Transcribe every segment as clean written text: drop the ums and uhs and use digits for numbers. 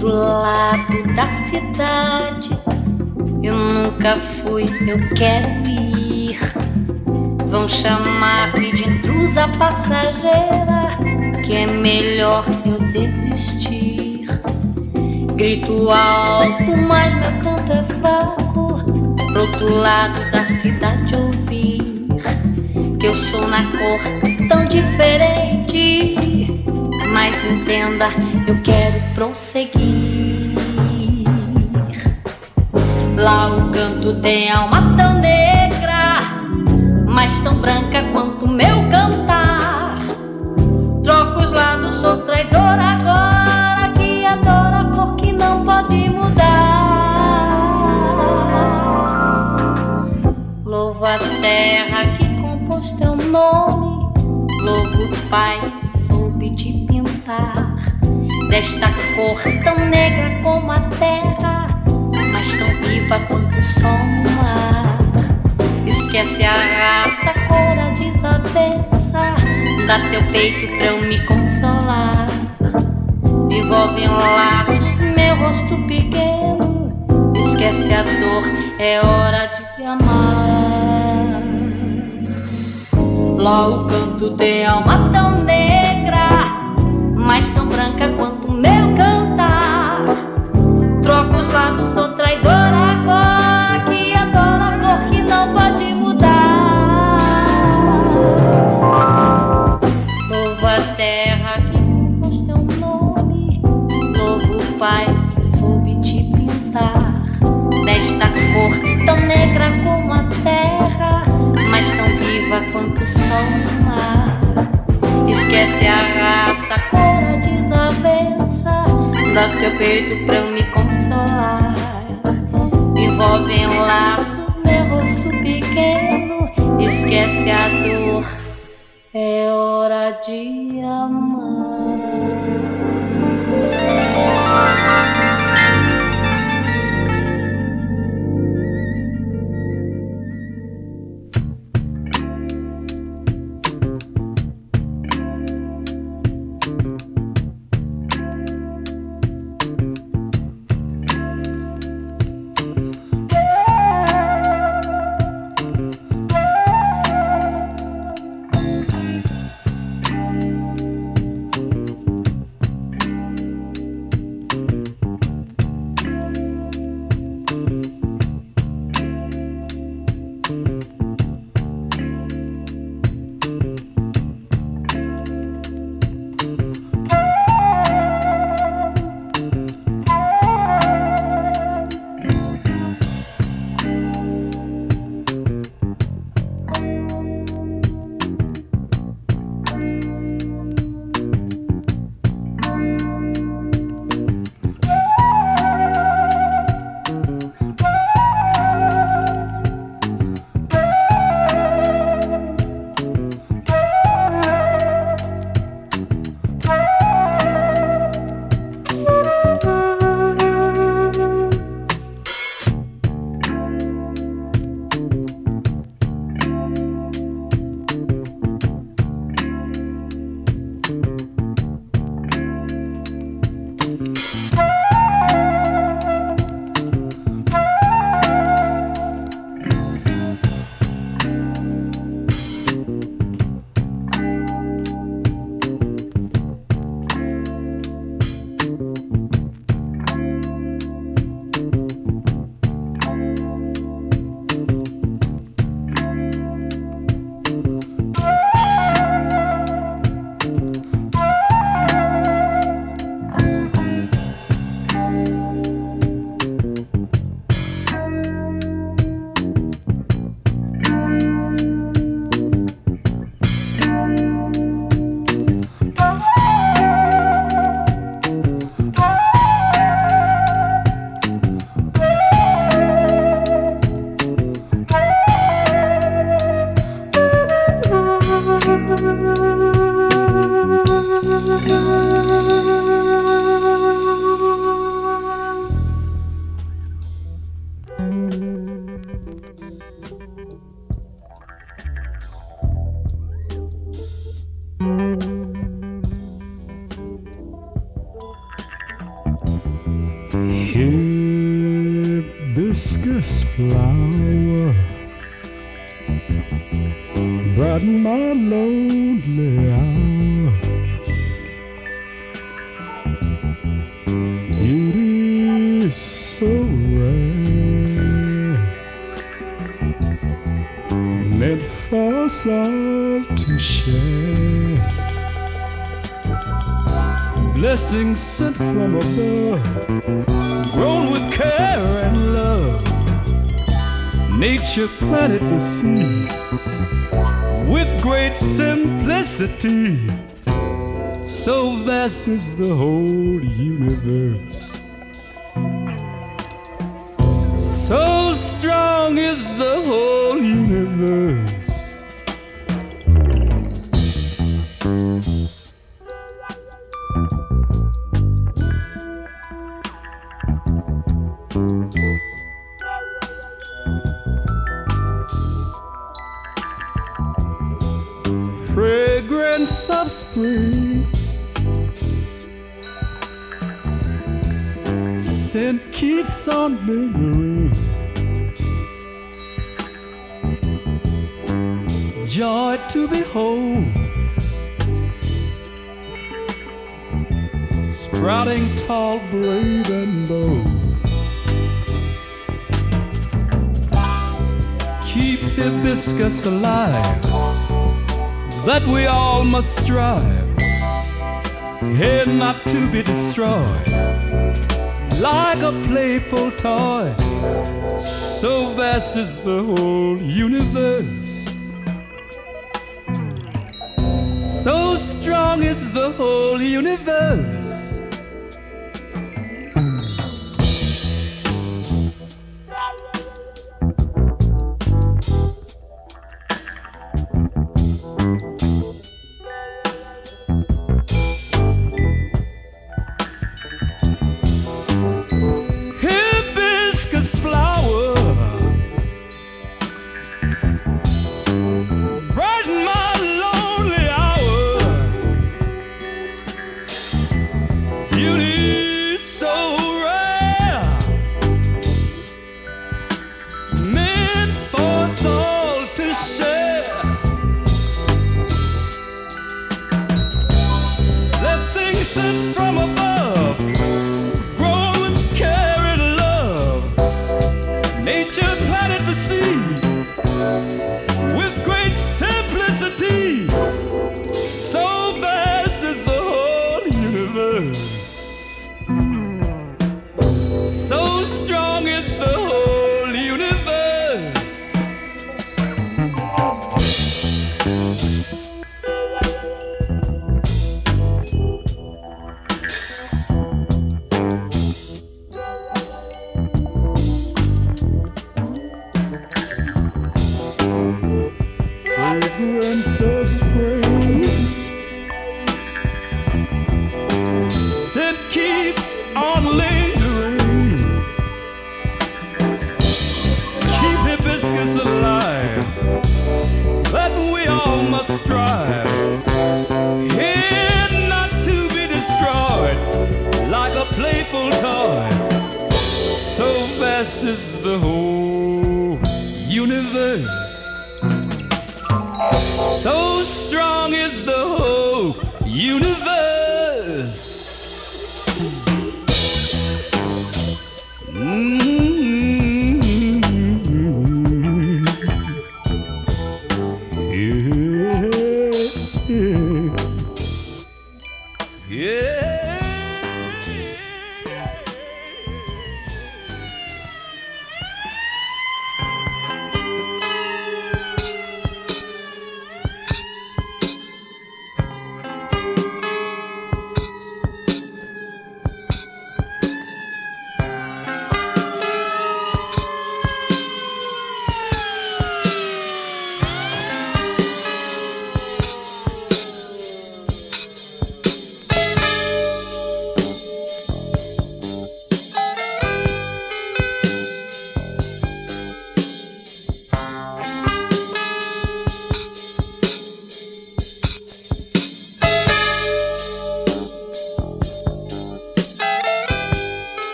outro lado da cidade. Eu nunca fui, eu quero ir. Vão chamar-me de intrusa passageira, que é melhor eu desistir. Grito alto, mas meu canto é fraco. Pro outro lado da cidade ouvir que eu sou na cor tão diferente. Mas entenda, eu quero prosseguir. Lá o canto tem alma tão negra, mas tão branca quanto meu cantar. Troco os lados, sou traidora agora, que adoro a cor que não pode mudar. Louvo a terra que compôs teu nome, louvo o Pai que soube te pintar desta cor tão negra como a terra, mas tão viva quanto o sol no mar. Esquece a raça, cor a desavença, dá teu peito pra eu me consolar. Envolve em laços meu rosto pequeno, esquece a dor, é hora de amar. Lá o canto tem alma tão negra, mas tão branca quanto o meu cantar. Troco os lados, sou traidora agora, que adoro a cor que não pode mudar. Louvo a terra que compôs teu nome, louvo o Pai que soube te pintar desta cor tão negra como a terra, mas tão viva quanto o sol no mar. Esquece a raça, cor a desavença, dá teu peito pra eu me consolar. Envolve em laços meu rosto pequeno, esquece a dor, é hora de amar. Hibiscus flower brighten my lonely hour. Beauty is so rare, meant for us all to share. Blessings sent from above, grown with care and love. Nature planted the seed with great simplicity. So vast is the whole universe, so strong is the whole universe. Fragrance of spring, scent keeps on lingering. Joy to behold, sprouting tall, brave and bold. Keep hibiscus alive, that we all must strive, here not to be destroyed, like a playful toy. So vast is the whole universe, so strong is the whole universe. Fragrance of spring, scent keeps on lingering. Keep hibiscus alive, that we all must strive, here not to be destroyed, like a playful toy. So vast is the whole universe, so strong is the whole universe.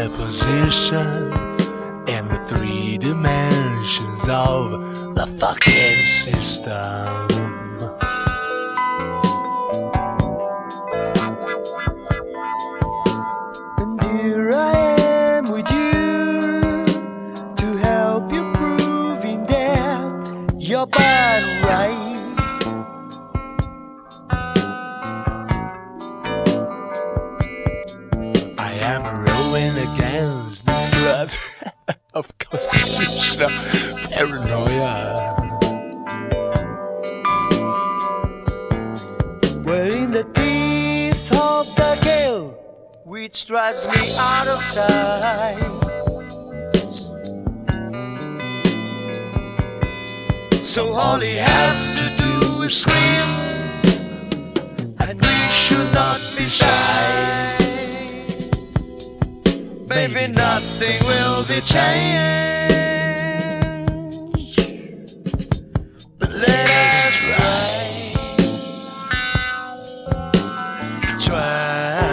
my position in the 3 dimensions of the fucking system. And here I am with you to help you proving that you're bad right. I am rowing against this flood of constitutional paranoia. We're in the teeth of the gale, which drives me out of sight. So all you have to do is swim, and we should not be shy. Maybe nothing will be changed, but let us try.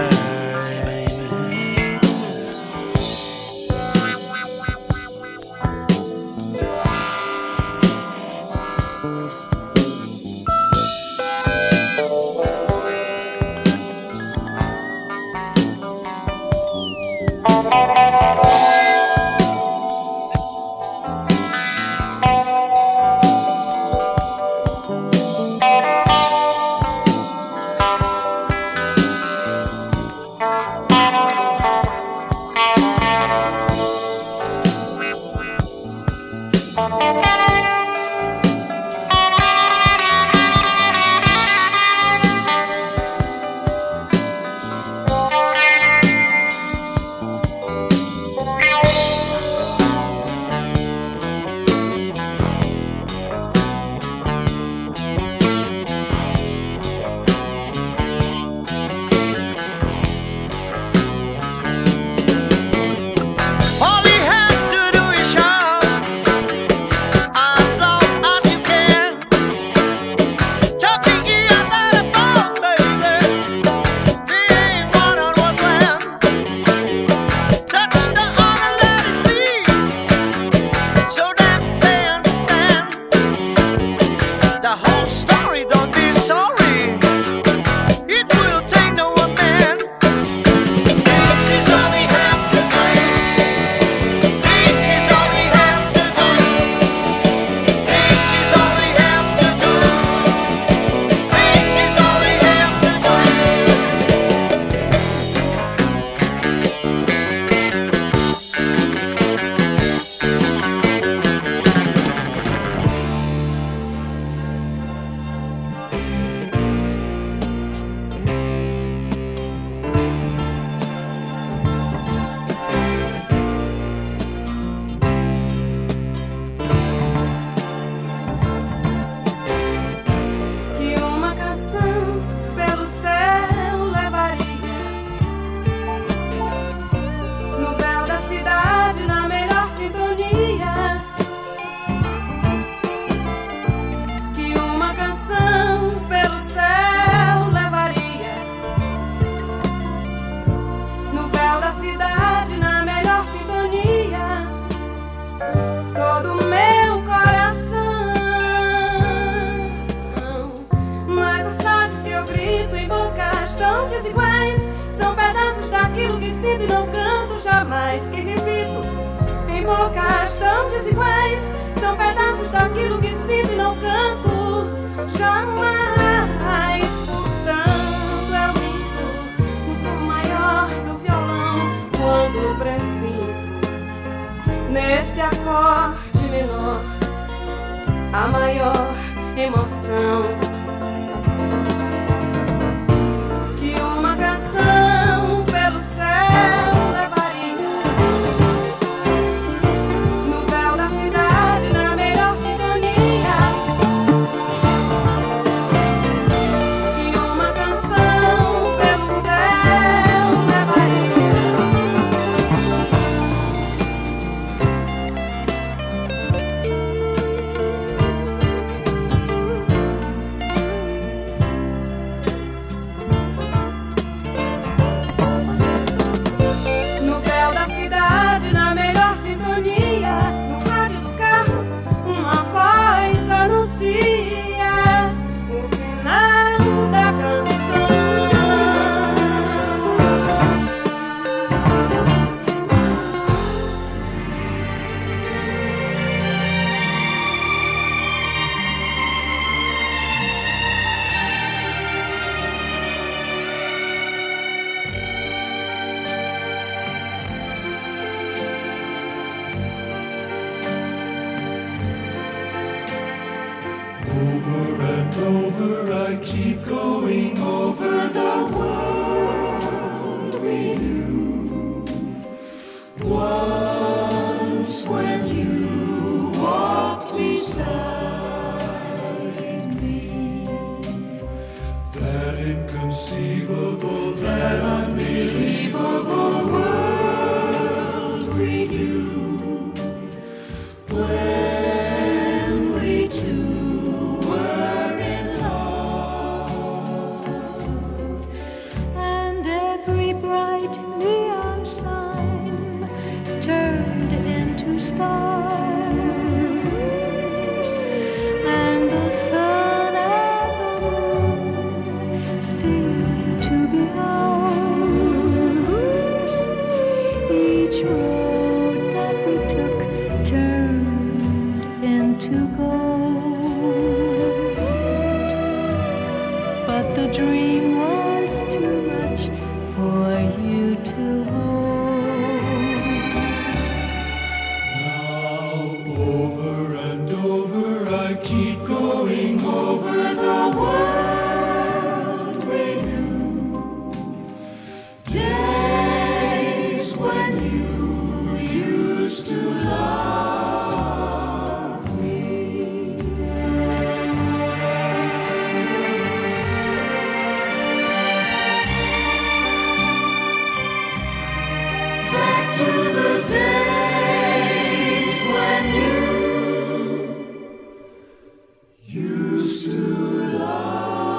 bocas tão desiguais são pedaços daquilo que sinto e não canto jamais. Portanto eu grito no tom maior do violão quando presinto nesse acorde menor a maior emoção que uma canção pelo céu levaria. No véu da cidade, na melhor sintonia, que uma canção pelo céu levaria. over, I keep going over the world we knew. Once when you walked beside me, that inconceivable, that unbelievable world we knew. When we two were in love, and every bright neon sign turned into stars, and the sun and the moon seemed to be ours. Each road that we took turned into gold, but the dream was too much for you to hold. now over and over, I keep going over the world we knew. Days when you used to love me. Back to the days when you used to love.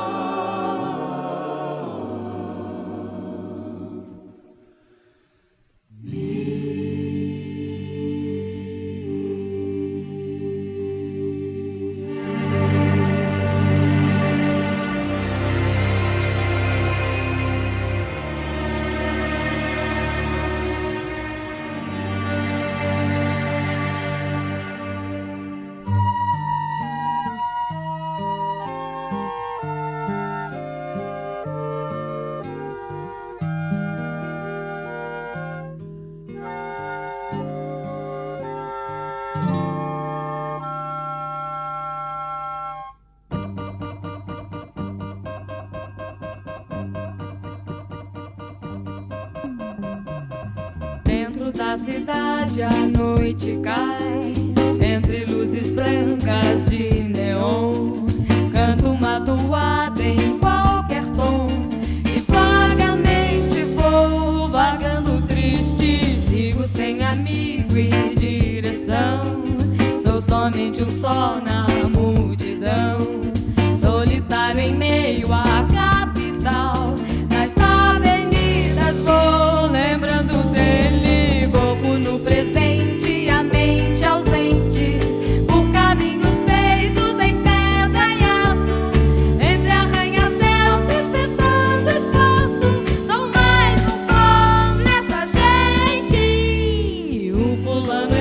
Dentro da cidade a noite cai, entre luzes brancas de neon. Canto uma toada em qualquer tom e vagamente vou vagando triste. Sigo sem amigo e direção, sou somente um só na multidão, solitário em meio à capital. Nas avenidas vou lembrando dele, corpo no presente, a mente ausente, por caminhos feitos em pedra e aço, entre arranha-céus recitando espaço. Sou mais um som nessa gente, um fulano